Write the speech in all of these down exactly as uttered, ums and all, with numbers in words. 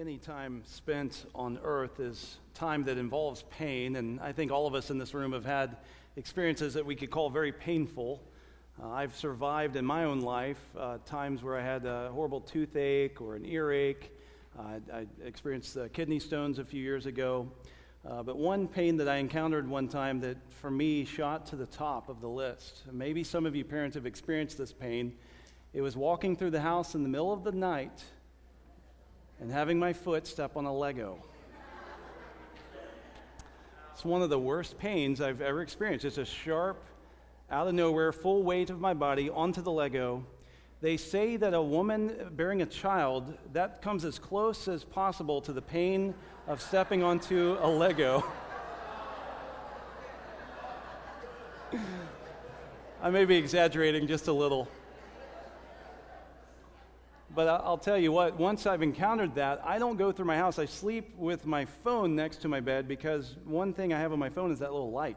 any time spent on earth is time that involves pain, and I think all of us in this room have had experiences that we could call very painful. Uh, I've survived in my own life uh, times where I had a horrible toothache or an earache. Uh, I experienced uh, kidney stones a few years ago. Uh, but one pain that I encountered one time that for me shot to the top of the list. Maybe some of you parents have experienced this pain. It was walking through the house in the middle of the night and having my foot step on a Lego. It's one of the worst pains I've ever experienced. It's a sharp, out of nowhere, full weight of my body onto the Lego. They say that a woman bearing a child, that comes as close as possible to the pain of stepping onto a Lego. I may be exaggerating just a little. But I'll tell you what, once I've encountered that, I don't go through my house. I sleep with my phone next to my bed because one thing I have on my phone is that little light.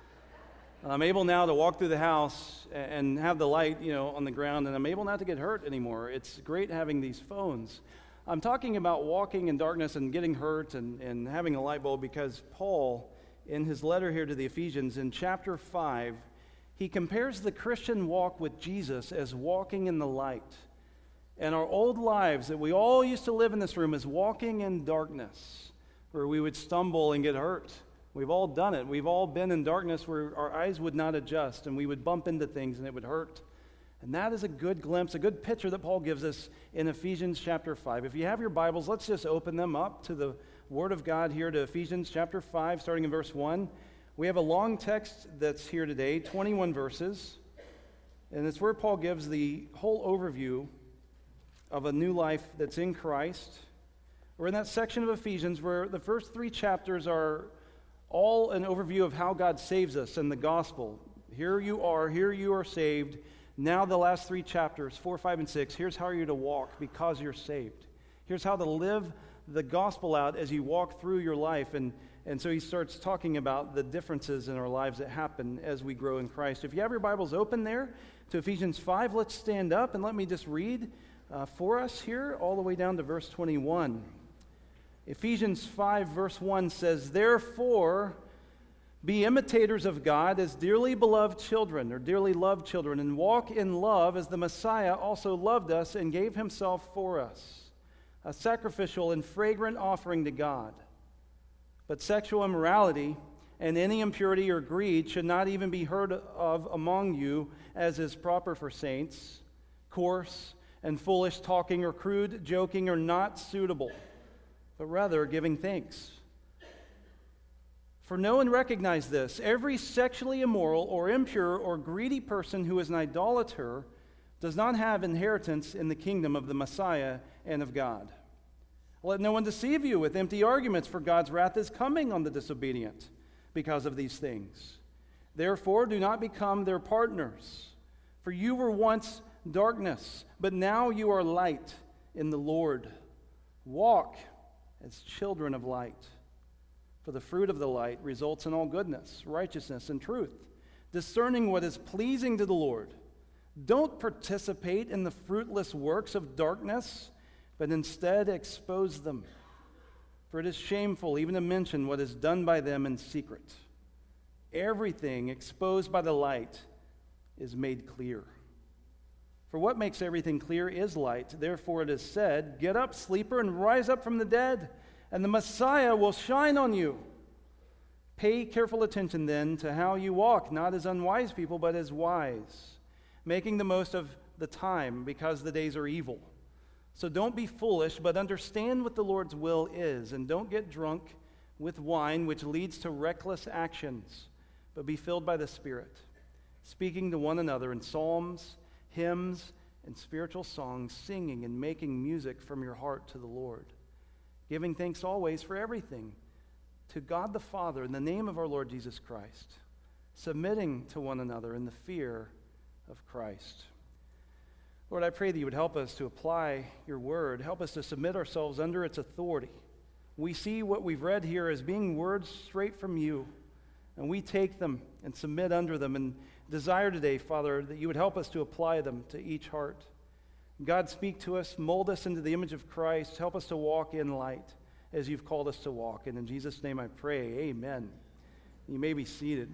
I'm able now to walk through the house and have the light, you know, on the ground, and I'm able not to get hurt anymore. It's great having these phones. I'm talking about walking in darkness and getting hurt and, and having a light bulb because Paul, in his letter here to the Ephesians, in chapter five, he compares the Christian walk with Jesus as walking in the light. And our old lives that we all used to live in this room as walking in darkness, where we would stumble and get hurt. We've all done it. We've all been in darkness where our eyes would not adjust and we would bump into things and it would hurt. And that is a good glimpse, a good picture that Paul gives us in Ephesians chapter five. If you have your Bibles, let's just open them up to the Word of God here to Ephesians chapter five, starting in verse one. We have a long text that's here today, twenty-one verses. And it's where Paul gives the whole overview of a new life that's in Christ. We're in that section of Ephesians where the first three chapters are all an overview of how God saves us in the gospel. Here you are, here you are saved. Now the last three chapters, four, five, and six, here's how you're to walk because you're saved. Here's how to live the gospel out as you walk through your life. And, and so he starts talking about the differences in our lives that happen as we grow in Christ. If you have your Bibles open there to Ephesians five, let's stand up and let me just read Uh, for us here, all the way down to verse twenty-one. Ephesians five, verse one says, "Therefore, be imitators of God as dearly beloved children," or dearly loved children, "and walk in love as the Messiah also loved us and gave himself for us, a sacrificial and fragrant offering to God. But sexual immorality and any impurity or greed should not even be heard of among you, as is proper for saints. Coarse and foolish talking or crude joking are not suitable, but rather giving thanks. For know and recognize this: every sexually immoral or impure or greedy person who is an idolater does not have inheritance in the kingdom of the Messiah and of God. Let no one deceive you with empty arguments, for God's wrath is coming on the disobedient because of these things. Therefore, do not become their partners. For you were once darkness, but now you are light in the Lord. Walk as children of light. For the fruit of the light results in all goodness, righteousness, and truth, discerning what is pleasing to the Lord. Don't participate in the fruitless works of darkness, but instead expose them. For it is shameful even to mention what is done by them in secret. Everything exposed by the light is made clear. For what makes everything clear is light. Therefore it is said, 'Get up, sleeper, and rise up from the dead, and the Messiah will shine on you.' Pay careful attention then to how you walk, not as unwise people, but as wise, making the most of the time, because the days are evil. So don't be foolish, but understand what the Lord's will is, and don't get drunk with wine, which leads to reckless actions, but be filled by the Spirit, speaking to one another in psalms, hymns, and spiritual songs, singing and making music from your heart to the Lord, giving thanks always for everything to God the Father in the name of our Lord Jesus Christ, submitting to one another in the fear of Christ." Lord, I pray that you would help us to apply your word, help us to submit ourselves under its authority. We see what we've read here as being words straight from you, and we take them and submit under them and desire today, Father, that you would help us to apply them to each heart. God, speak to us, mold us into the image of Christ, help us to walk in light as you've called us to walk. And in Jesus' name I pray, amen. You may be seated.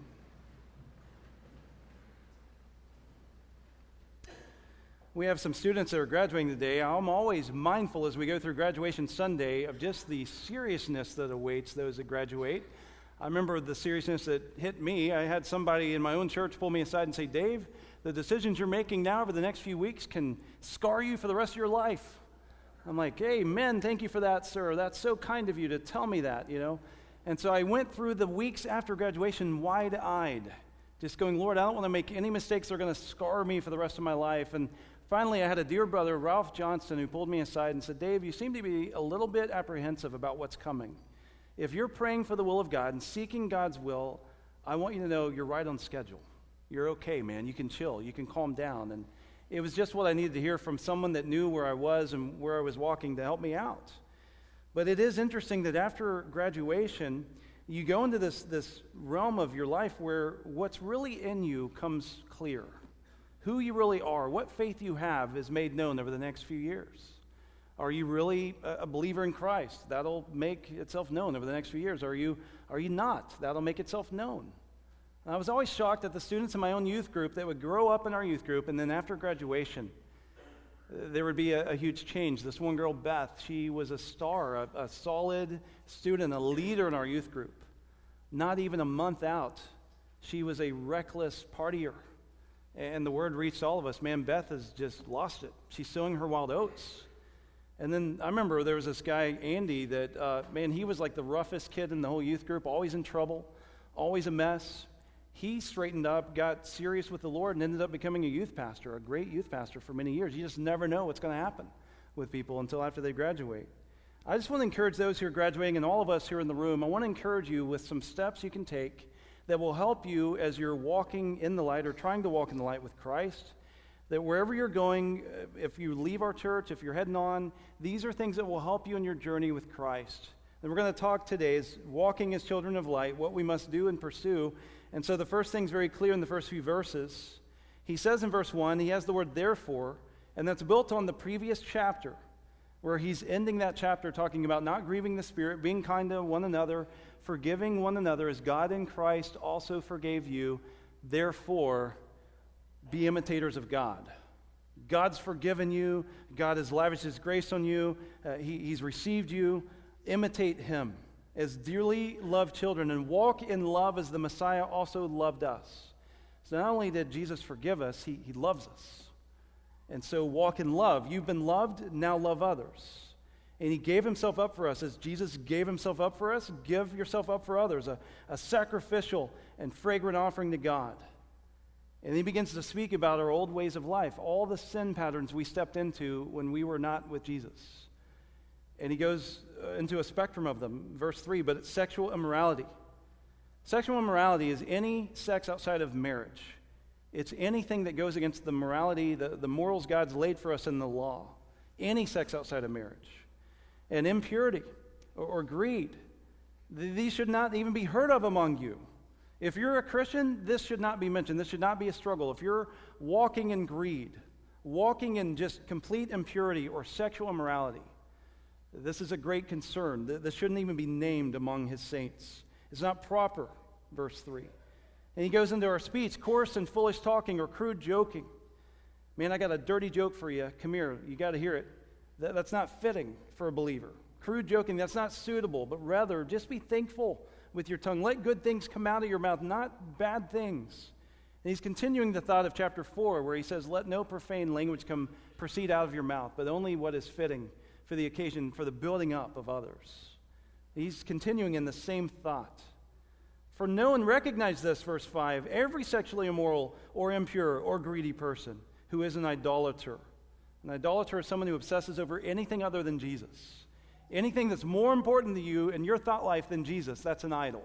We have some students that are graduating today. I'm always mindful as we go through graduation Sunday of just the seriousness that awaits those that graduate. I remember the seriousness that hit me. I had somebody in my own church pull me aside and say, Dave, the decisions you're making now over the next few weeks can scar you for the rest of your life. I'm like, amen, thank you for that, sir. That's so kind of you to tell me that, you know. And so I went through the weeks after graduation wide-eyed, just going, Lord, I don't want to make any mistakes that are going to scar me for the rest of my life. And finally, I had a dear brother, Ralph Johnston, who pulled me aside and said, Dave, you seem to be a little bit apprehensive about what's coming. If you're praying for the will of God and seeking God's will, I want you to know you're right on schedule. You're okay, man. You can chill. You can calm down. And it was just what I needed to hear from someone that knew where I was and where I was walking to help me out. But it is interesting that after graduation, you go into this, this realm of your life where what's really in you comes clear. Who you really are, what faith you have is made known over the next few years. Are you really a believer in Christ? That'll make itself known over the next few years. Are you, are you not? That'll make itself known. I was always shocked at the students in my own youth group that would grow up in our youth group, and then after graduation, there would be a, a huge change. This one girl, Beth, she was a star, a, a solid student, a leader in our youth group. Not even a month out, she was a reckless partier. And the word reached all of us, man, Beth has just lost it. She's sowing her wild oats. And then I remember there was this guy, Andy, that, uh, man, he was like the roughest kid in the whole youth group, always in trouble, always a mess. He straightened up, got serious with the Lord, and ended up becoming a youth pastor, a great youth pastor for many years. You just never know what's going to happen with people until after they graduate. I just want to encourage those who are graduating and all of us here in the room, I want to encourage you with some steps you can take that will help you as you're walking in the light or trying to walk in the light with Christ, that wherever you're going, if you leave our church, if you're heading on, these are things that will help you in your journey with Christ. And we're going to talk today is walking as children of light, what we must do and pursue. And so the first thing's very clear in the first few verses. He says in verse one, he has the word therefore, and that's built on the previous chapter, where he's ending that chapter talking about not grieving the Spirit, being kind to one another, forgiving one another as God in Christ also forgave you. Therefore, be imitators of God. God's forgiven you. God has lavished His grace on you. Uh, he, he's received you. Imitate Him as dearly loved children and walk in love as the Messiah also loved us. So not only did Jesus forgive us, He, he loves us. And so walk in love. You've been loved, now love others. And He gave Himself up for us. As Jesus gave Himself up for us, give yourself up for others, a, a sacrificial and fragrant offering to God. And He begins to speak about our old ways of life, all the sin patterns we stepped into when we were not with Jesus. And He goes into a spectrum of them. Verse three, but it's sexual immorality. Sexual immorality is any sex outside of marriage. It's anything that goes against the morality, the, the morals God's laid for us in the law. Any sex outside of marriage. And impurity or, or greed. Th- these should not even be heard of among you. If you're a Christian, this should not be mentioned. This should not be a struggle. If you're walking in greed, walking in just complete impurity or sexual immorality, this is a great concern. This shouldn't even be named among His saints. It's not proper, verse three. And he goes into our speech, coarse and foolish talking or crude joking. Man, I got a dirty joke for you. Come here, you got to hear it. That, that's not fitting for a believer. Crude joking, that's not suitable, but rather just be thankful with your tongue. Let good things come out of your mouth, not bad things. And he's continuing the thought of chapter four, where he says, let no profane language come proceed out of your mouth, but only what is fitting for the occasion, for the building up of others. He's continuing in the same thought. For know and recognize this, verse five, every sexually immoral or impure or greedy person who is an idolater. An idolater is someone who obsesses over anything other than Jesus. Anything that's more important to you in your thought life than Jesus, that's an idol.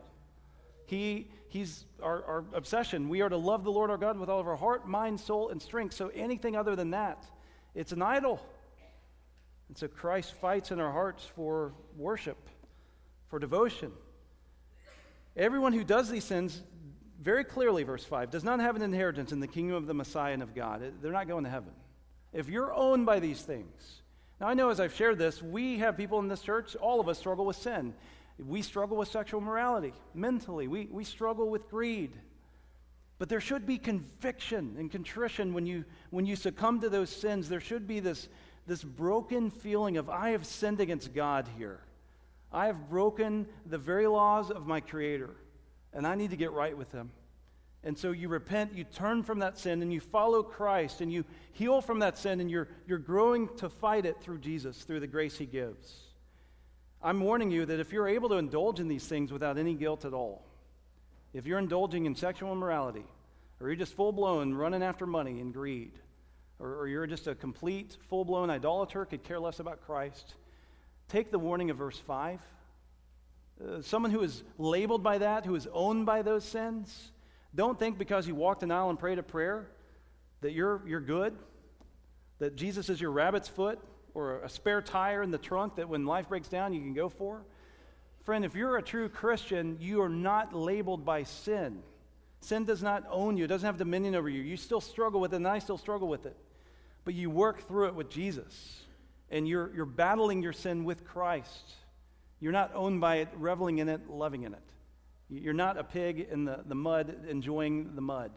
He, he's our, our obsession. We are to love the Lord our God with all of our heart, mind, soul, and strength. So anything other than that, it's an idol. And so Christ fights in our hearts for worship, for devotion. Everyone who does these sins, very clearly, verse five, does not have an inheritance in the kingdom of the Messiah and of God. They're not going to heaven. if you're owned by these things. Now, I know as I've shared this, we have people in this church, all of us struggle with sin. We struggle with sexual morality, mentally. We, we struggle with greed. But there should be conviction and contrition when you, when you succumb to those sins. There should be this, this broken feeling of, I have sinned against God here. I have broken the very laws of my Creator, and I need to get right with Him. And so you repent, you turn from that sin, and you follow Christ, and you heal from that sin, and you're, you're growing to fight it through Jesus, through the grace He gives. I'm warning you that if you're able to indulge in these things without any guilt at all, if you're indulging in sexual immorality, or you're just full-blown running after money and greed, or, or you're just a complete, full-blown idolater, could care less about Christ, take the warning of verse five. Uh, someone who is labeled by that, who is owned by those sins, don't think because you walked an aisle and prayed a prayer that you're, you're good, that Jesus is your rabbit's foot or a spare tire in the trunk that when life breaks down you can go for. Friend, if you're a true Christian, you are not labeled by sin. Sin does not own you. It doesn't have dominion over you. You still struggle with it, and I still struggle with it. But you work through it with Jesus, and you're, you're battling your sin with Christ. You're not owned by it, reveling in it, loving in it. You're not a pig in the, the mud enjoying the mud.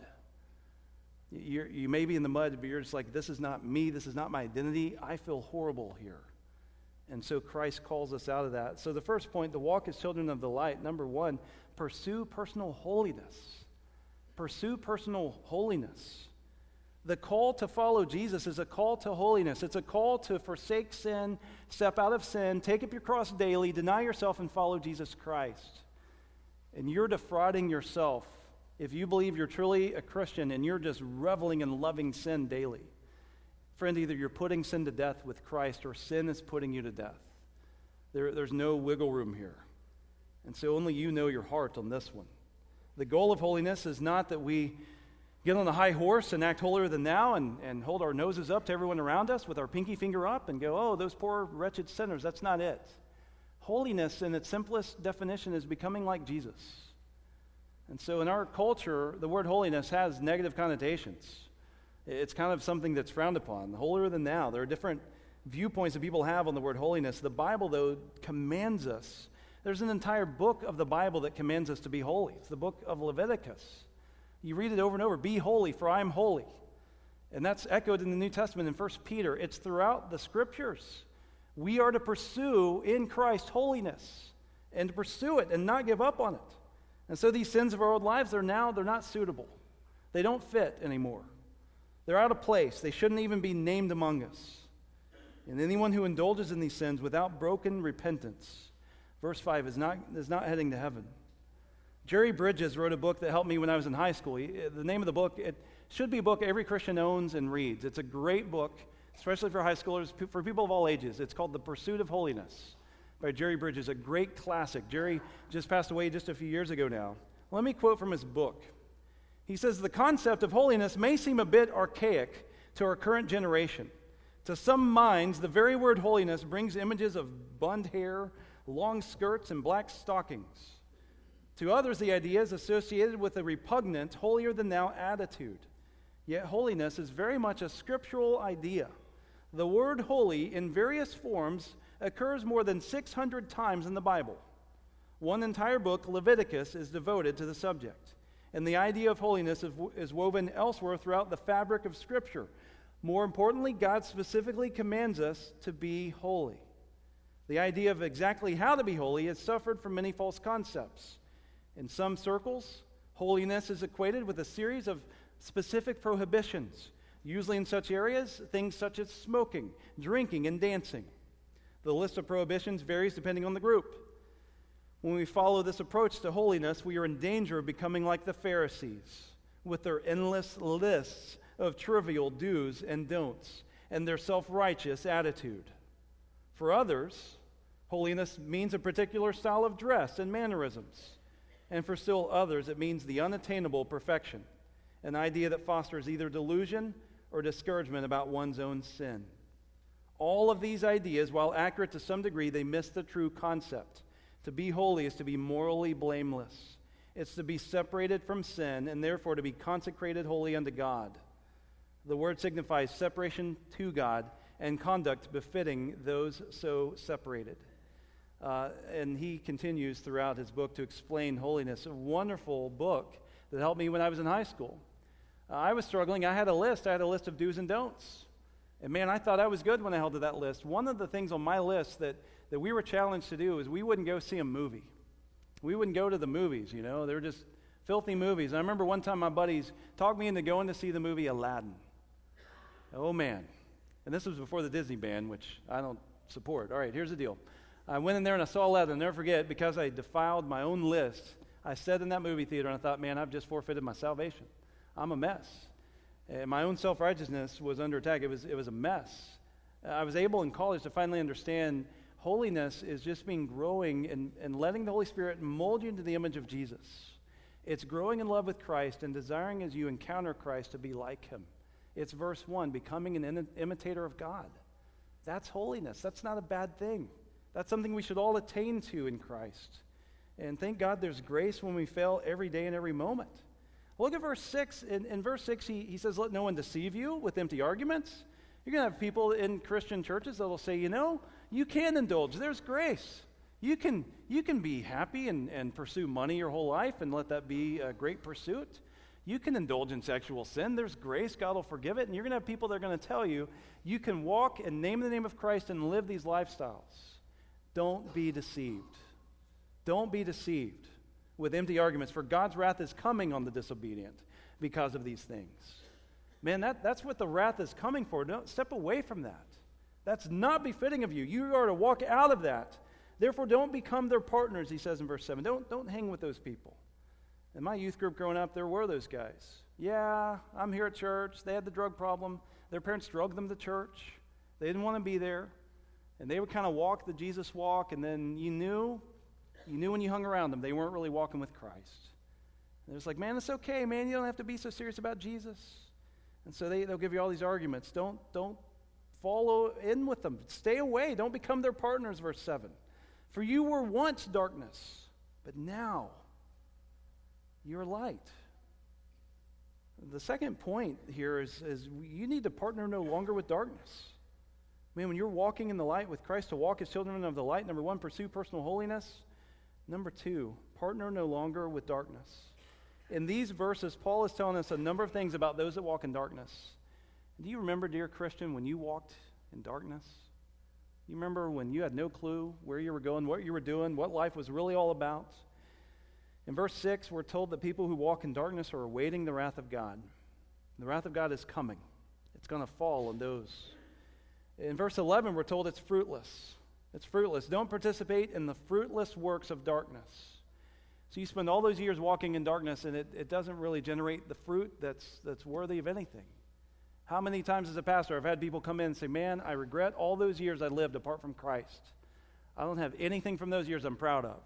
You're, you may be in the mud, but you're just like, this is not me. This is not my identity. I feel horrible here. And so Christ calls us out of that. So the first point, to walk as children of the light. Number one, pursue personal holiness. Pursue personal holiness. The call to follow Jesus is a call to holiness. It's a call to forsake sin, step out of sin, take up your cross daily, deny yourself, and follow Jesus Christ. And you're defrauding yourself if you believe you're truly a Christian and you're just reveling in loving sin daily. Friend, either you're putting sin to death with Christ or sin is putting you to death. There, there's no wiggle room here. And so only you know your heart on this one. The goal of holiness is not that we get on a high horse and act holier than thou and, and hold our noses up to everyone around us with our pinky finger up and go, oh, those poor wretched sinners. That's not it. Holiness, in its simplest definition, is becoming like Jesus. And so in our culture, the word holiness has negative connotations. It's kind of something that's frowned upon, holier than thou. There are different viewpoints that people have on the word holiness. The Bible, though, commands us. There's an entire book of the Bible that commands us to be holy. It's the book of Leviticus. You read it over and over, be holy, for I am holy. And that's echoed in the New Testament in First Peter. It's throughout the Scriptures. We are to pursue in Christ holiness and to pursue it and not give up on it. And so these sins of our old lives, they're now, they're not suitable. They don't fit anymore. They're out of place. They shouldn't even be named among us. And anyone who indulges in these sins without broken repentance, verse five, is not, is not heading to heaven. Jerry Bridges wrote a book that helped me when I was in high school. He, the name of the book, it should be a book every Christian owns and reads. It's a great book, especially for high schoolers, for people of all ages. It's called The Pursuit of Holiness by Jerry Bridges, a great classic. Jerry just passed away just a few years ago now. Let me quote from his book. He says, the concept of holiness may seem a bit archaic to our current generation. To some minds, the very word holiness brings images of bund hair, long skirts, and black stockings. To others, the idea is associated with a repugnant, holier-than-thou attitude. Yet holiness is very much a scriptural idea. The word holy, in various forms, occurs more than six hundred times in the Bible. One entire book, Leviticus, is devoted to the subject. And the idea of holiness is woven elsewhere throughout the fabric of Scripture. More importantly, God specifically commands us to be holy. The idea of exactly how to be holy has suffered from many false concepts. In some circles, holiness is equated with a series of specific prohibitions, usually in such areas, things such as smoking, drinking, and dancing. The list of prohibitions varies depending on the group. When we follow this approach to holiness, we are in danger of becoming like the Pharisees, with their endless lists of trivial do's and don'ts, and their self-righteous attitude. For others, holiness means a particular style of dress and mannerisms. And for still others, it means the unattainable perfection, an idea that fosters either delusion or discouragement about one's own sin. All of these ideas, while accurate to some degree, they miss the true concept. To be holy is to be morally blameless. It's to be separated from sin and therefore to be consecrated wholly unto God. The word signifies separation to God and conduct befitting those so separated. Uh, and he continues throughout his book to explain holiness. A wonderful book that helped me when I was in high school. Uh, I was struggling. I had a list. I had a list of do's and don'ts. And man, I thought I was good when I held to that list. One of the things on my list that, that we were challenged to do is we wouldn't go see a movie. We wouldn't go to the movies, you know. They were just filthy movies. And I remember one time my buddies talked me into going to see the movie Aladdin. Oh, man. And this was before the Disney ban, which I don't support. All right, here's the deal. I went in there and I saw Aladdin. I'll never forget, because I defiled my own list, I sat in that movie theater and I thought, man, I've just forfeited my salvation. I'm a mess. And my own self-righteousness was under attack. It was, it was a mess. I was able in college to finally understand holiness is just being growing and, and letting the Holy Spirit mold you into the image of Jesus. It's growing in love with Christ and desiring as you encounter Christ to be like him. It's verse one, becoming an in- imitator of God. That's holiness. That's not a bad thing. That's something we should all attain to in Christ. And thank God there's grace when we fail every day and every moment. Look at verse six. In, in verse six, he, he says, let no one deceive you with empty arguments. You're going to have people in Christian churches that will say, you know, you can indulge. There's grace. You can, you can be happy and, and pursue money your whole life and let that be a great pursuit. You can indulge in sexual sin. There's grace. God will forgive it. And you're going to have people that are going to tell you, you can walk and name the name of Christ and live these lifestyles. Don't be deceived. Don't be deceived with empty arguments, for God's wrath is coming on the disobedient because of these things. Man, that, that's what the wrath is coming for. Don't step away from that. That's not befitting of you. You are to walk out of that. Therefore, don't become their partners, he says in verse seven. Don't, don't hang with those people. In my youth group growing up, there were those guys. Yeah, I'm here at church. They had the drug problem. Their parents drugged them to church. They didn't want to be there. And they would kind of walk the Jesus walk, and then you knew, you knew when you hung around them, they weren't really walking with Christ. And it was like, man, it's okay, man. You don't have to be so serious about Jesus. And so they, they'll give you all these arguments. Don't, don't follow in with them. Stay away. Don't become their partners, verse seven. For you were once darkness, but now you're light. The second point here is, is you need to partner no longer with darkness. Man, when you're walking in the light with Christ, to walk as children of the light, number one, pursue personal holiness. Number two, partner no longer with darkness. In these verses, Paul is telling us a number of things about those that walk in darkness. Do you remember, dear Christian, when you walked in darkness? You remember when you had no clue where you were going, what you were doing, what life was really all about? In verse six, we're told that people who walk in darkness are awaiting the wrath of God. The wrath of God is coming. It's going to fall on those. In verse eleven, we're told it's fruitless. It's fruitless. Don't participate in the fruitless works of darkness. So you spend all those years walking in darkness, and it, it doesn't really generate the fruit that's, that's worthy of anything. How many times as a pastor I've had people come in and say, man, I regret all those years I lived apart from Christ. I don't have anything from those years I'm proud of.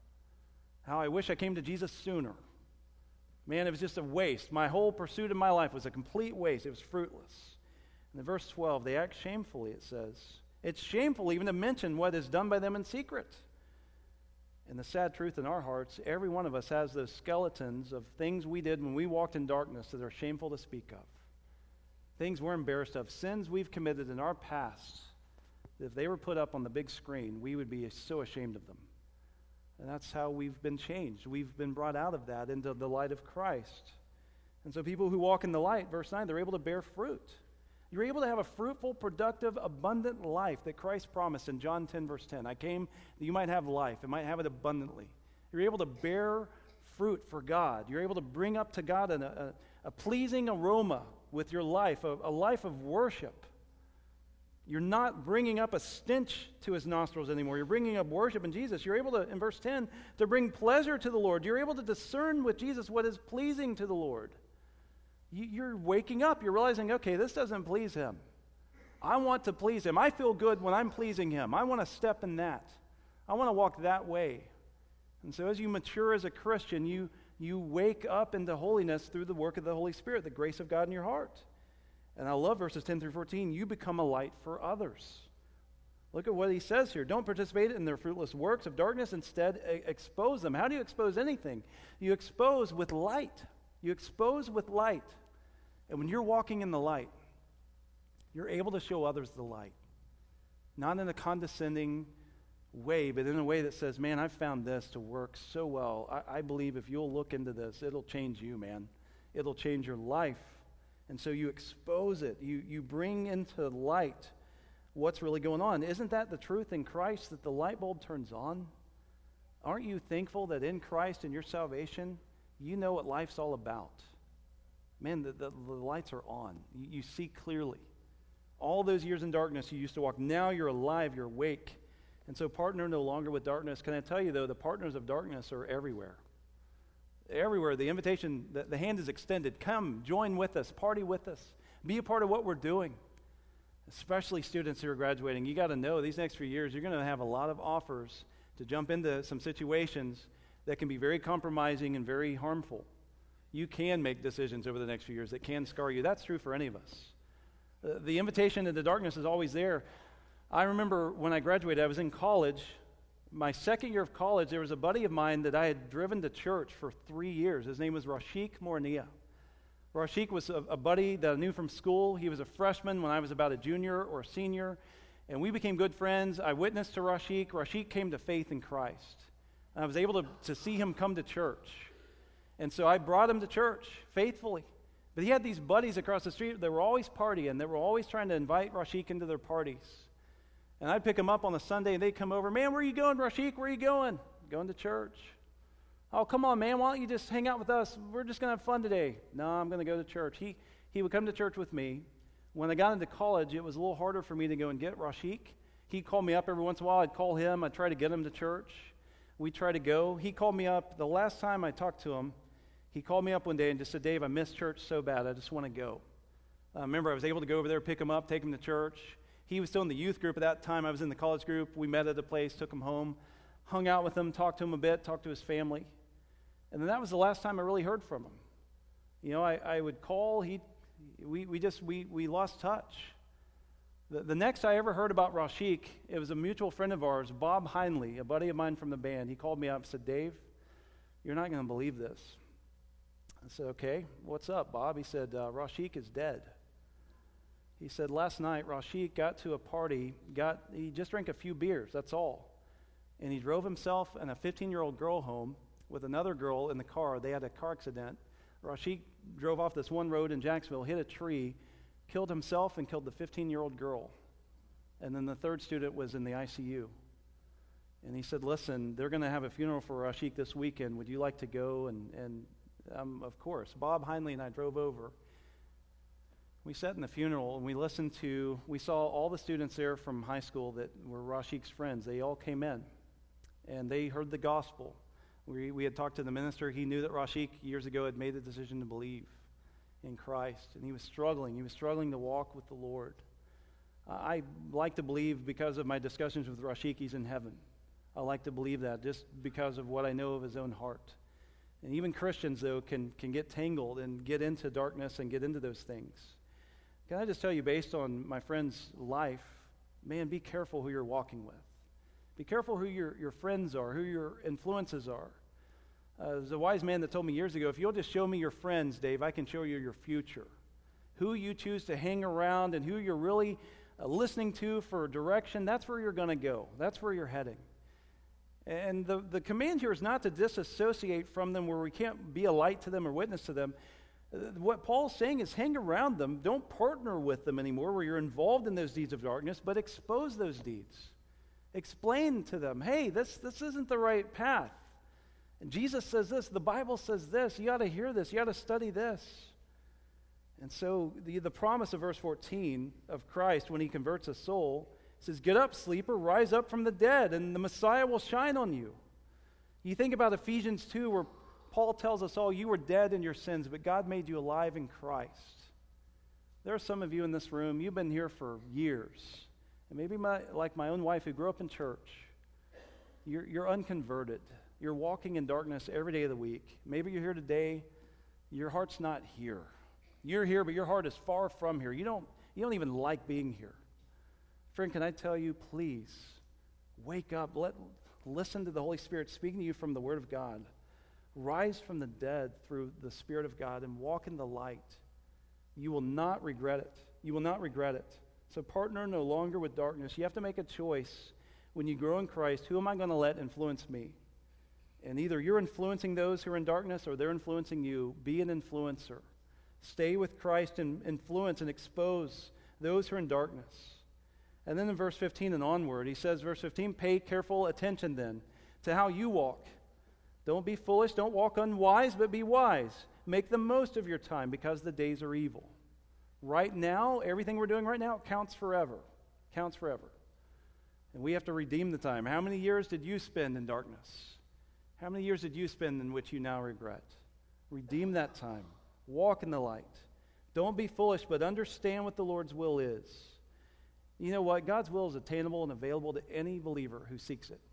How I wish I came to Jesus sooner. Man, it was just a waste. My whole pursuit of my life was a complete waste. It was fruitless. And in verse twelve, they act shamefully, it says. It's shameful even to mention what is done by them in secret. And the sad truth in our hearts, every one of us has those skeletons of things we did when we walked in darkness that are shameful to speak of. Things we're embarrassed of, sins we've committed in our past, that if they were put up on the big screen, we would be so ashamed of them. And that's how we've been changed. We've been brought out of that into the light of Christ. And so people who walk in the light, verse nine, they're able to bear fruit. You're able to have a fruitful, productive, abundant life that Christ promised in John ten, verse ten. I came that you might have life and might have it abundantly. You're able to bear fruit for God. You're able to bring up to God an, a, a pleasing aroma with your life, a, a life of worship. You're not bringing up a stench to his nostrils anymore. You're bringing up worship in Jesus. You're able to, in verse ten, to bring pleasure to the Lord. You're able to discern with Jesus what is pleasing to the Lord. You're waking up. You're realizing, okay, this doesn't please him. I want to please him. I feel good when I'm pleasing him. I want to step in that. I want to walk that way. And so as you mature as a Christian, you, you wake up into holiness through the work of the Holy Spirit, the grace of God in your heart. And I love verses ten through fourteen. You become a light for others. Look at what he says here. Don't participate in their fruitless works of darkness. Instead, expose them. How do you expose anything? You expose with light. You expose with light. And when you're walking in the light, you're able to show others the light. Not in a condescending way, but in a way that says, man, I've found this to work so well. I, I believe if you'll look into this, it'll change you, man. It'll change your life. And so you expose it. You, you bring into light what's really going on. Isn't that the truth in Christ, that the light bulb turns on? Aren't you thankful that in Christ and your salvation, you know what life's all about? Man, the, the, the lights are on. You, you see clearly. All those years in darkness you used to walk, now you're alive, you're awake. And so partner no longer with darkness. Can I tell you, though, the partners of darkness are everywhere. Everywhere. The invitation, the, the hand is extended. Come, join with us, party with us. Be a part of what we're doing. Especially students who are graduating. You got to know these next few years, you're going to have a lot of offers to jump into some situations that can be very compromising and very harmful. You can make decisions over the next few years that can scar you. That's true for any of us. Uh, the invitation into darkness is always there. I remember when I graduated, I was in college. My second year of college, there was a buddy of mine that I had driven to church for three years. His name was Rashik Morania. Rashik was a, a buddy that I knew from school. He was a freshman when I was about a junior or a senior, and we became good friends. I witnessed to Rashik. Rashik came to faith in Christ. And I was able to, to see him come to church. And so I brought him to church faithfully. But he had these buddies across the street that were always partying. They were always trying to invite Rashik into their parties. And I'd pick them up on a Sunday, and they'd come over. Man, where are you going, Rashik? Where are you going? Going to church. Oh, come on, man. Why don't you just hang out with us? We're just going to have fun today. No, I'm going to go to church. He he would come to church with me. When I got into college, it was a little harder for me to go and get Rashik. He'd call me up every once in a while. I'd call him. I'd try to get him to church. We'd try to go. He called me up. The last time I talked to him, he called me up one day and just said, Dave, I miss church so bad. I just want to go. Uh, remember, I was able to go over there, pick him up, take him to church. He was still in the youth group at that time. I was in the college group. We met at a place, took him home, hung out with him, talked to him a bit, talked to his family. And then that was the last time I really heard from him. You know, I, I would call. He, we, we just, we, we lost touch. The, the next I ever heard about Rashik, it was a mutual friend of ours, Bob Heinley, a buddy of mine from the band. He called me up and said, Dave, you're not going to believe this. I said, okay, what's up, Bob? He said, uh, Rashik is dead. He said, last night, Rashik got to a party, got he just drank a few beers, that's all. And he drove himself and a fifteen-year-old girl home with another girl in the car. They had a car accident. Rashik drove off this one road in Jacksonville, hit a tree, killed himself and killed the fifteen-year-old girl. And then the third student was in the I C U. And he said, listen, they're going to have a funeral for Rashik this weekend. Would you like to go? And, and um, of course, Bob Heinley and I drove over. We sat in the funeral and we listened to, we saw all the students there from high school that were Rashik's friends. They all came in and they heard the gospel. We, we had talked to the minister. He knew that Rashik years ago had made the decision to believe in Christ. And he was struggling. He was struggling to walk with the Lord. Uh, I like to believe because of my discussions with Rashik, he's in heaven. I like to believe that just because of what I know of his own heart. And even Christians, though, can, can get tangled and get into darkness and get into those things. Can I just tell you, based on my friend's life, man, be careful who you're walking with. Be careful who your, your friends are, who your influences are. Uh, there's a wise man that told me years ago, if you'll just show me your friends, Dave, I can show you your future. Who you choose to hang around and who you're really uh, listening to for direction, that's where you're going to go. That's where you're heading. And the, the command here is not to disassociate from them where we can't be a light to them or witness to them. What Paul's saying is hang around them. Don't partner with them anymore where you're involved in those deeds of darkness, but expose those deeds. Explain to them, hey, this, this isn't the right path. And Jesus says this, the Bible says this, you ought to hear this, you ought to study this. And so the, the promise of verse fourteen of Christ when he converts a soul says, get up, sleeper, rise up from the dead, and the Messiah will shine on you. You think about Ephesians two where Paul tells us all, you were dead in your sins, but God made you alive in Christ. There are some of you in this room, you've been here for years. And maybe my, like my own wife who grew up in church, you're, you're unconverted. You're walking in darkness every day of the week. Maybe you're here today, your heart's not here. You're here, but your heart is far from here. You don't, you don't even like being here. Friend, can I tell you, please, wake up. Let, listen to the Holy Spirit speaking to you from the Word of God. Rise from the dead through the Spirit of God and walk in the light. You will not regret it. You will not regret it. So partner no longer with darkness. You have to make a choice when you grow in Christ. Who am I going to let influence me? And either you're influencing those who are in darkness or they're influencing you. Be an influencer. Stay with Christ and influence and expose those who are in darkness. And then in verse fifteen and onward, he says, verse fifteen, pay careful attention then to how you walk. Don't be foolish, don't walk unwise, but be wise. Make the most of your time because the days are evil. Right now, everything we're doing right now counts forever. Counts forever. And we have to redeem the time. How many years did you spend in darkness? How many years did you spend in which you now regret? Redeem that time. Walk in the light. Don't be foolish, but understand what the Lord's will is. You know what? God's will is attainable and available to any believer who seeks it.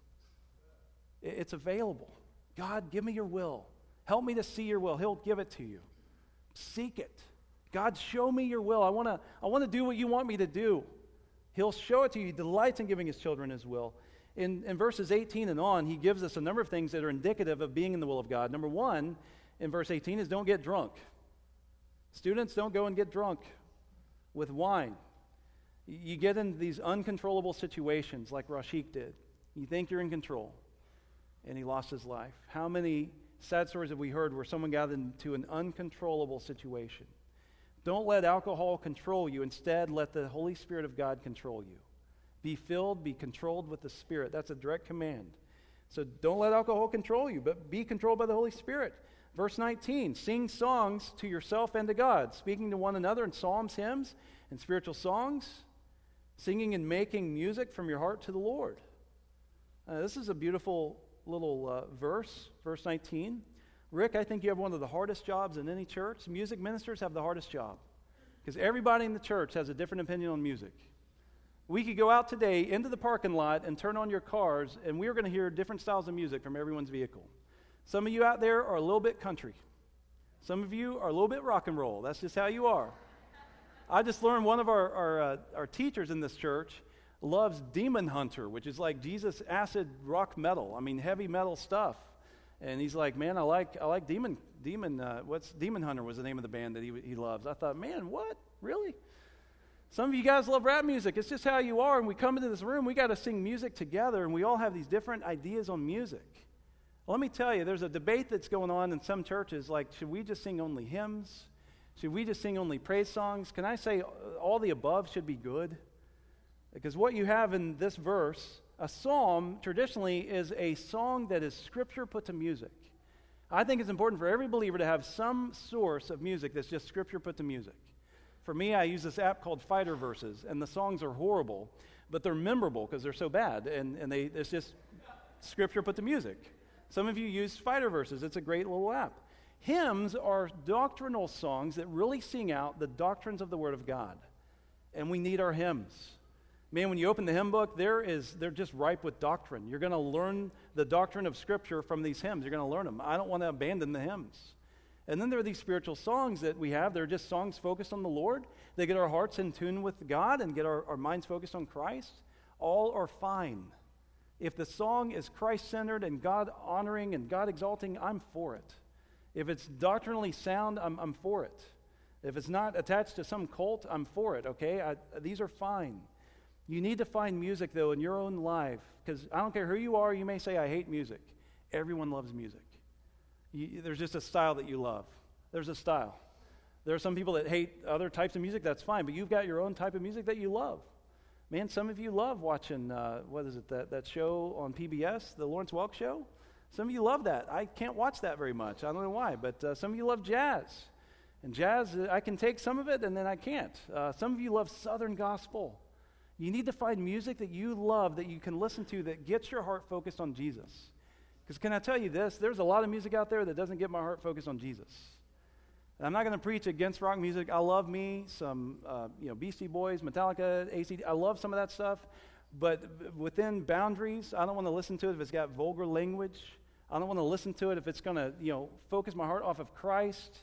It's available. God, give me your will. Help me to see your will. He'll give it to you. Seek it. God, show me your will. I want to I want to do what you want me to do. He'll show it to you. He delights in giving his children his will. In, in verses eighteen and on, he gives us a number of things that are indicative of being in the will of God. Number one, in verse eighteen, is don't get drunk. Students, don't go and get drunk with wine. You get into these uncontrollable situations like Rashik did. You think you're in control, and he lost his life. How many sad stories have we heard where someone got into an uncontrollable situation? Don't let alcohol control you. Instead, let the Holy Spirit of God control you. Be filled, be controlled with the Spirit. That's a direct command. So don't let alcohol control you, but be controlled by the Holy Spirit. Verse nineteen, sing songs to yourself and to God, speaking to one another in psalms, hymns, and spiritual songs, singing and making music from your heart to the Lord. Uh, this is a beautiful little uh, verse, verse nineteen. Rick, I think you have one of the hardest jobs in any church. Music ministers have the hardest job because everybody in the church has a different opinion on music. We could go out today into the parking lot and turn on your cars, and we're going to hear different styles of music from everyone's vehicle. Some of you out there are a little bit country. Some of you are a little bit rock and roll. That's just how you are. I just learned one of our our, uh, our teachers in this church loves Demon Hunter, which is like Jesus acid rock metal. I mean, heavy metal stuff. And he's like, man, I like I like Demon Demon. Uh, what's Demon Hunter was the name of the band that he he loves. I thought, man, what really? Some of you guys love rap music. It's just how you are. And we come into this room, we got to sing music together, and we all have these different ideas on music. Well, let me tell you, there's a debate that's going on in some churches. Like, should we just sing only hymns? Should we just sing only praise songs? Can I say all the above should be good? Because what you have in this verse, a psalm traditionally is a song that is scripture put to music. I think it's important for every believer to have some source of music that's just scripture put to music. For me, I use this app called Fighter Verses, and the songs are horrible, but they're memorable because they're so bad, and, and they it's just scripture put to music. Some of you use Fighter Verses. It's a great little app. Hymns are doctrinal songs that really sing out the doctrines of the Word of God, and we need our hymns. Man, when you open the hymn book, there is they're just ripe with doctrine. You're going to learn the doctrine of Scripture from these hymns. You're going to learn them. I don't want to abandon the hymns. And then there are these spiritual songs that we have. They're just songs focused on the Lord. They get our hearts in tune with God and get our, our minds focused on Christ. All are fine. If the song is Christ-centered and God-honoring and God-exalting, I'm for it. If it's doctrinally sound, I'm, I'm for it. If it's not attached to some cult, I'm for it, okay? I, these are fine. You need to find music, though, in your own life, because I don't care who you are, you may say, I hate music. Everyone loves music. You, there's just a style that you love. There's a style. There are some people that hate other types of music, that's fine, but you've got your own type of music that you love. Man, some of you love watching, uh, what is it, that, that show on P B S, the Lawrence Welk Show? Some of you love that. I can't watch that very much. I don't know why, but uh, some of you love jazz. And jazz, I can take some of it and then I can't. Uh, some of you love Southern gospel. You need to find music that you love, that you can listen to, that gets your heart focused on Jesus. Because can I tell you this? There's a lot of music out there that doesn't get my heart focused on Jesus. And I'm not going to preach against rock music. I love me some, uh, you know, Beastie Boys, Metallica, A C D. I love some of that stuff. But within boundaries, I don't want to listen to it if it's got vulgar language. I don't want to listen to it if it's going to, you know, focus my heart off of Christ.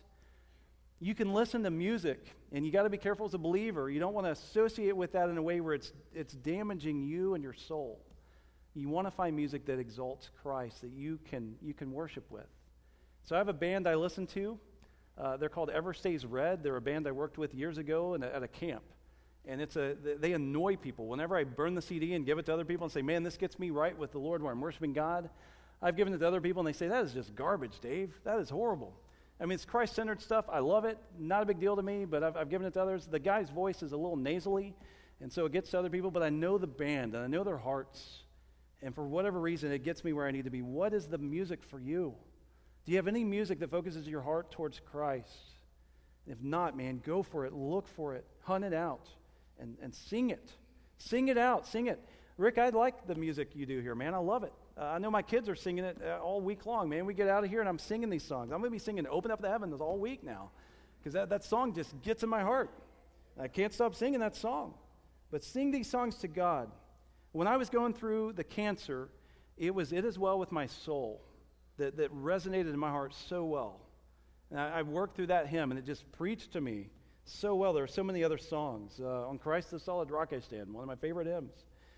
You can listen to music, and you got to be careful as a believer. You don't want to associate with that in a way where it's it's damaging you and your soul. You want to find music that exalts Christ, that you can you can worship with. So I have a band I listen to. Uh, they're called Ever Stays Red. They're a band I worked with years ago in a, at a camp. And it's a they annoy people. Whenever I burn the C D and give it to other people and say, man, this gets me right with the Lord where I'm worshiping God, I've given it to other people and they say, that is just garbage, Dave. That is horrible. I mean, it's Christ-centered stuff. I love it. Not a big deal to me, but I've, I've given it to others. The guy's voice is a little nasally, and so it gets to other people, but I know the band, and I know their hearts, and for whatever reason, it gets me where I need to be. What is the music for you? Do you have any music that focuses your heart towards Christ? If not, man, go for it. Look for it. Hunt it out, and, and sing it. Sing it out. Sing it. Rick, I like the music you do here, man. I love it. Uh, I know my kids are singing it uh, all week long, man. We get out of here, and I'm singing these songs. I'm going to be singing Open Up the Heavens all week now because that, that song just gets in my heart. I can't stop singing that song. But sing these songs to God. When I was going through the cancer, it was It Is Well With My Soul that, that resonated in my heart so well. And I, I worked through that hymn, and it just preached to me so well. There are so many other songs. Uh, On Christ the Solid Rock I Stand, one of my favorite hymns.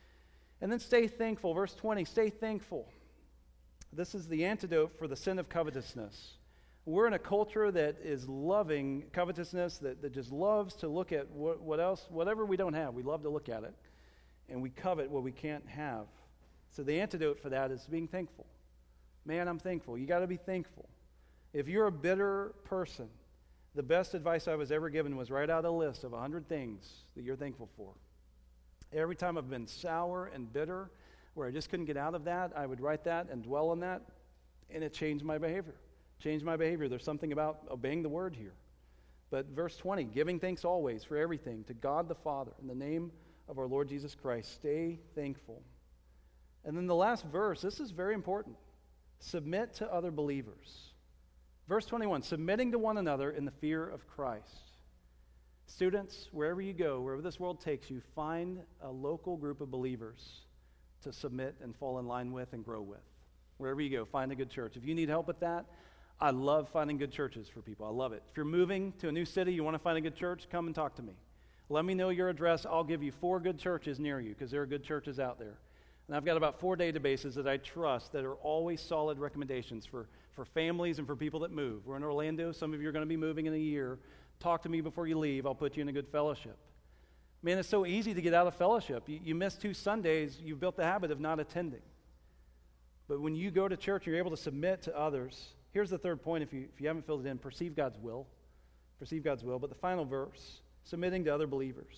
And then stay thankful. Verse twenty, stay thankful. This is the antidote for the sin of covetousness. We're in a culture that is loving covetousness, that, that just loves to look at what, what else, whatever we don't have. We love to look at it. And we covet what we can't have. So the antidote for that is being thankful. Man, I'm thankful. You got to be thankful. If you're a bitter person, the best advice I was ever given was write out a list of one hundred things that you're thankful for. Every time I've been sour and bitter, where I just couldn't get out of that, I would write that and dwell on that, and it changed my behavior. Changed my behavior. There's something about obeying the word here. But verse twenty, giving thanks always for everything to God the Father in the name of our Lord Jesus Christ. Stay thankful. And then the last verse, this is very important. Submit to other believers. Verse twenty-one, submitting to one another in the fear of Christ. Students, wherever you go, wherever this world takes you, find a local group of believers to submit and fall in line with and grow with. Wherever you go, find a good church. If you need help with that, I love finding good churches for people. I love it. If you're moving to a new city, you want to find a good church, come and talk to me. Let me know your address. I'll give you four good churches near you because there are good churches out there. And I've got about four databases that I trust that are always solid recommendations for, for families and for people that move. We're in Orlando. Some of you are going to be moving in a year. Talk to me before you leave. I'll put you in a good fellowship. Man, it's so easy to get out of fellowship. You, you miss two Sundays, you've built the habit of not attending. But when you go to church, you're able to submit to others. Here's the third point, if you, if you haven't filled it in, perceive God's will. Perceive God's will. But the final verse, submitting to other believers.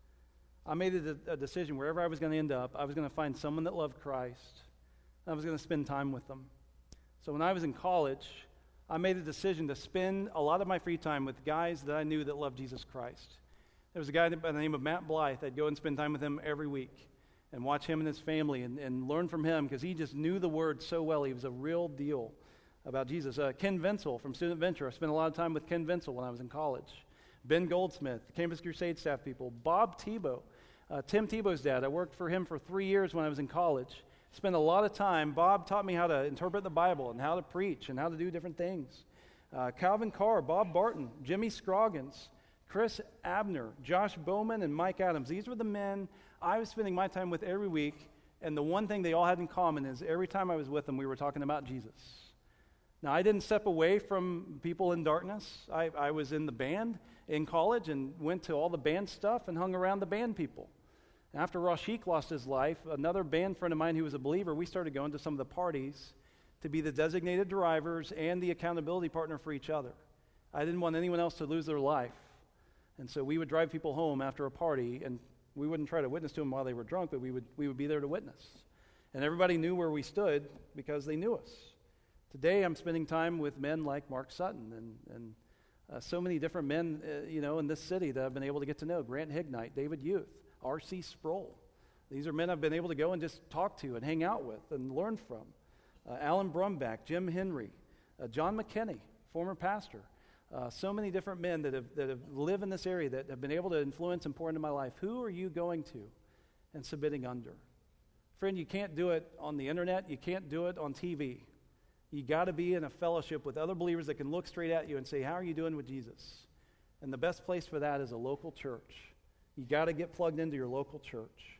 I made a, a decision wherever I was going to end up, I was going to find someone that loved Christ. I was going to spend time with them. So when I was in college, I made a decision to spend a lot of my free time with guys that I knew that loved Jesus Christ. There was a guy by the name of Matt Blythe. I'd go and spend time with him every week and watch him and his family and, and learn from him because he just knew the word so well. He was a real deal about Jesus. Uh, Ken Vinsel from Student Venture. I spent a lot of time with Ken Vinsel when I was in college. Ben Goldsmith, the Campus Crusade staff people. Bob Tebow, uh, Tim Tebow's dad. I worked for him for three years when I was in college. Spent a lot of time. Bob taught me how to interpret the Bible and how to preach and how to do different things. Uh, Calvin Carr, Bob Barton, Jimmy Scroggins, Chris Abner, Josh Bowman, and Mike Adams. These were the men I was spending my time with every week, and the one thing they all had in common is every time I was with them, we were talking about Jesus. Now, I didn't step away from people in darkness. I, I was in the band in college and went to all the band stuff and hung around the band people. After Rashik lost his life, another band friend of mine who was a believer, we started going to some of the parties to be the designated drivers and the accountability partner for each other. I didn't want anyone else to lose their life. And so we would drive people home after a party, and we wouldn't try to witness to them while they were drunk, but we would we would be there to witness. And everybody knew where we stood because they knew us. Today I'm spending time with men like Mark Sutton and, and uh, so many different men uh, you know, in this city that I've been able to get to know. Grant Hignite, David Youth, R C Sproul. These are men I've been able to go and just talk to and hang out with and learn from. Uh, Alan Brumback, Jim Henry, uh, John McKinney, former pastor. Uh, so many different men that have that have lived in this area that have been able to influence and pour into my life. Who are you going to and submitting under? Friend, you can't do it on the internet. You can't do it on T V. You got to be in a fellowship with other believers that can look straight at you and say, how are you doing with Jesus? And the best place for that is a local church. You got to get plugged into your local church.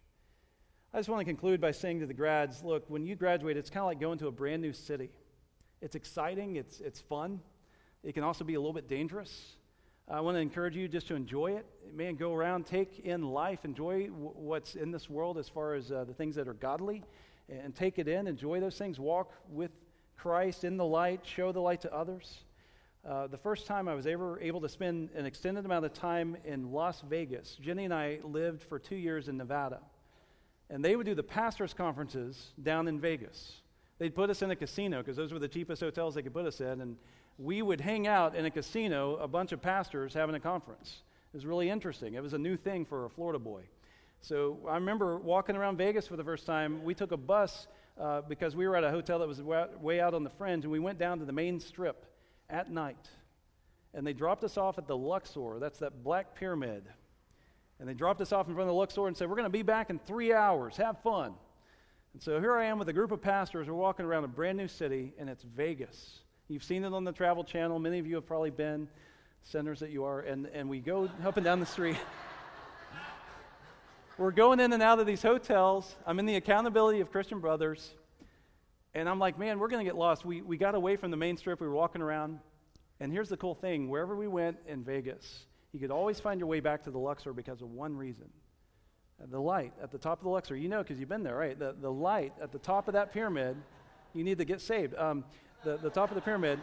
I just want to conclude by saying to the grads, look, when you graduate, it's kind of like going to a brand new city. It's exciting. It's it's fun. It can also be a little bit dangerous. I want to encourage you just to enjoy it. Man, go around, take in life, enjoy w- what's in this world as far as uh, the things that are godly, and take it in, enjoy those things, walk with Christ in the light, show the light to others. Uh, the first time I was ever able to spend an extended amount of time in Las Vegas, Jenny and I lived for two years in Nevada. And they would do the pastors' conferences down in Vegas. They'd put us in a casino because those were the cheapest hotels they could put us in. And we would hang out in a casino, a bunch of pastors having a conference. It was really interesting. It was a new thing for a Florida boy. So I remember walking around Vegas for the first time. We took a bus uh, because we were at a hotel that was way out on the fringe, and we went down to the main strip at night. And they dropped us off at the Luxor. That's that black pyramid. And they dropped us off in front of the Luxor and said, we're going to be back in three hours. Have fun. And so here I am with a group of pastors. We're walking around a brand new city, and it's Vegas. You've seen it on the Travel Channel. Many of you have probably been, centers that you are. And, and we go up and down the street. We're going in and out of these hotels. I'm in the accountability of Christian Brothers. And I'm like, man, we're going to get lost. We, we got away from the main strip. We were walking around. And here's the cool thing. Wherever we went in Vegas, you could always find your way back to the Luxor because of one reason. The light at the top of the Luxor. You know because you've been there, right? The, the light at the top of that pyramid, you need to get saved. Um, the, the top of the pyramid,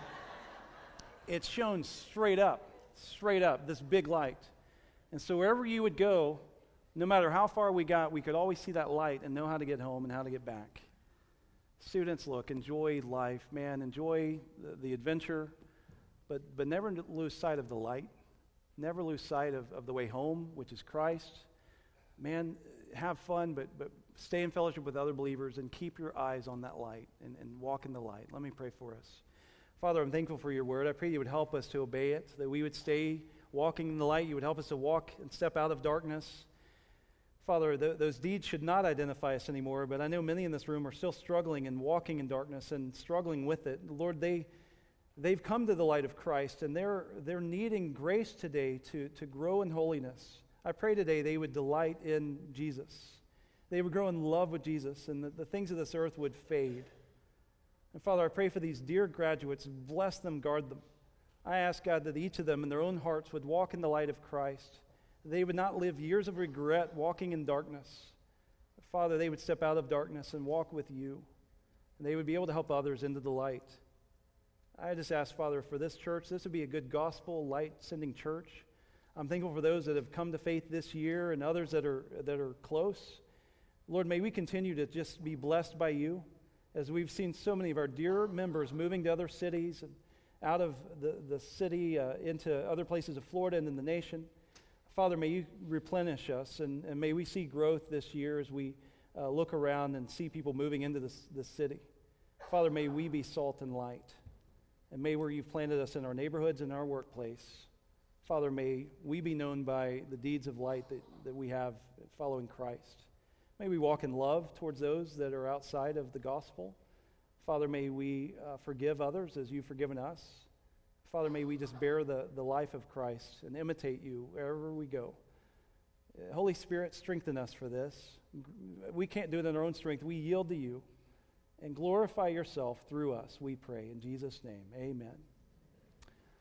it's shown straight up, straight up, this big light. And so wherever you would go, no matter how far we got, we could always see that light and know how to get home and how to get back. Students, look, enjoy life, man. Enjoy the, the adventure, but, but never lose sight of the light. Never lose sight of, of the way home, which is Christ. Man, have fun, but, but stay in fellowship with other believers and keep your eyes on that light and, and walk in the light. Let me pray for us. Father, I'm thankful for your word. I pray you would help us to obey it, that we would stay walking in the light. You would help us to walk and step out of darkness. Father, th- those deeds should not identify us anymore, but I know many in this room are still struggling and walking in darkness and struggling with it. Lord, they, they've come to the light of Christ, and they're, they're needing grace today to, to grow in holiness. I pray today they would delight in Jesus. They would grow in love with Jesus, and the, the things of this earth would fade. And Father, I pray for these dear graduates. Bless them, guard them. I ask, God, that each of them in their own hearts would walk in the light of Christ. They would not live years of regret walking in darkness. But Father, they would step out of darkness and walk with you. And they would be able to help others into the light. I just ask, Father, for this church, this would be a good gospel, light-sending church. I'm thankful for those that have come to faith this year and others that are that are close. Lord, may we continue to just be blessed by you as we've seen so many of our dear members moving to other cities and out of the, the city uh, into other places of Florida and in the nation. Father, may you replenish us, and, and may we see growth this year as we uh, look around and see people moving into this, this city. Father, may we be salt and light, and may where you've planted us in our neighborhoods and our workplace, Father, may we be known by the deeds of light that, that we have following Christ. May we walk in love towards those that are outside of the gospel. Father, may we uh, forgive others as you've forgiven us. Father, may we just bear the, the life of Christ and imitate you wherever we go. Uh, Holy Spirit, strengthen us for this. We can't do it in our own strength. We yield to you and glorify yourself through us, we pray. In Jesus' name, amen.